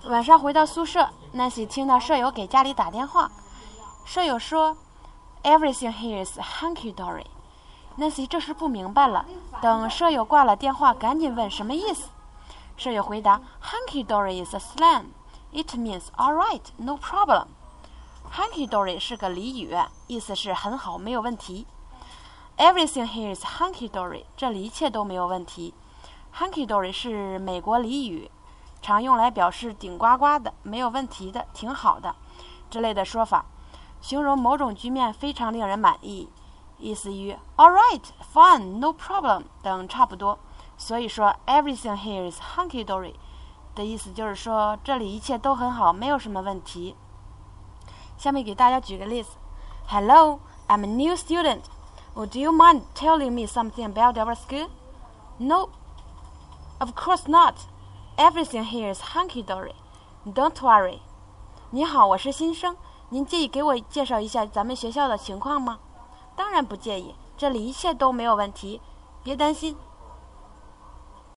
晚上回到宿舍 ，Nancy 听到舍友给家里打电话，舍友说 ：“Everything here is hunky-dory。” Nancy 这时不明白了，等舍友挂了电话，赶紧问什么意思。舍友回答 ：“Hunky-dory is a slang. It means all right, no problem.” Hunky-dory 是个俚语，意思是很好，没有问题。Everything here is hunky-dory， 这里一切都没有问题。Hunky-dory 是美国俚语，常用来表示顶呱呱的、没有问题的、挺好的之类的说法，形容某种局面非常令人满意，意思与 all right, fine, no problem 等差不多。所以说 everything here is hunky-dory 的意思就是说这里一切都很好，没有什么问题。下面给大家举个例子 ：Hello, I'm a new student. Would you mind telling me something about our school? No, of course not. Everything here is hunky-dory. Don't worry. 你好，我是新生，您介意给我介绍一下咱们学校的情况吗？当然不介意，这里一切都没有问题，别担心。